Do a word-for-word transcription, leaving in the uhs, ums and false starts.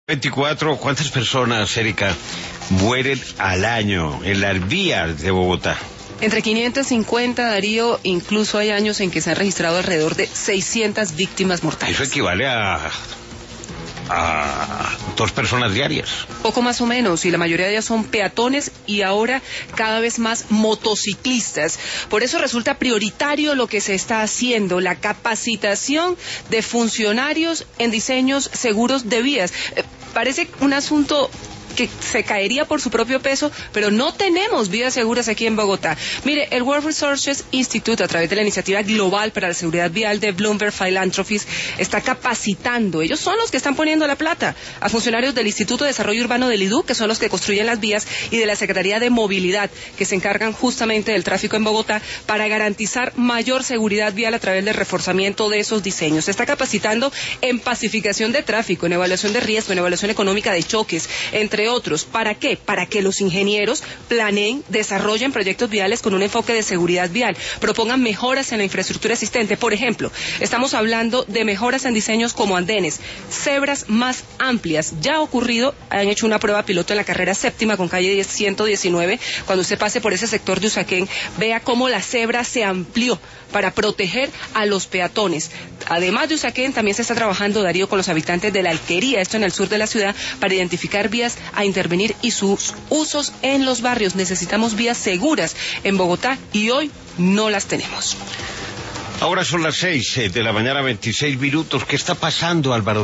veinticuatro, ¿cuántas personas, Erika, mueren al año en las vías de Bogotá? Entre quinientos cincuenta, Darío, incluso hay años en que se han registrado alrededor de seiscientas víctimas mortales. Eso equivale a, a dos personas diarias. Poco más o menos, y la mayoría de ellas son peatones y ahora cada vez más motociclistas. Por eso resulta prioritario lo que se está haciendo, la capacitación de funcionarios en diseños seguros de vías. Eh, parece un asunto que se caería por su propio peso, pero no tenemos vías seguras aquí en Bogotá. Mire, el World Resources Institute, a través de la Iniciativa Global para la Seguridad Vial de Bloomberg Philanthropies, está capacitando, ellos son los que están poniendo la plata, a funcionarios del Instituto de Desarrollo Urbano del I D U, que son los que construyen las vías, y de la Secretaría de Movilidad, que se encargan justamente del tráfico en Bogotá, para garantizar mayor seguridad vial a través del reforzamiento de esos diseños. Se está capacitando en pacificación de tráfico, en evaluación de riesgo, en evaluación económica de choques, entre otros. ¿Para qué? Para que los ingenieros planeen, desarrollen proyectos viales con un enfoque de seguridad vial, propongan mejoras en la infraestructura existente. Por ejemplo, estamos hablando de mejoras en diseños como andenes, cebras más amplias. Ya ha ocurrido, han hecho una prueba piloto en la carrera séptima con calle ciento diecinueve. Cuando usted pase por ese sector de Usaquén, vea cómo la cebra se amplió para proteger a los peatones. Además de Usaquén, también se está trabajando, Darío, con los habitantes de la Alquería, esto en el sur de la ciudad, para identificar vías a intervenir y sus usos en los barrios. Necesitamos vías seguras en Bogotá y hoy no las tenemos. Ahora son las seis de la mañana, veintiséis minutos. ¿Qué está pasando, Álvaro?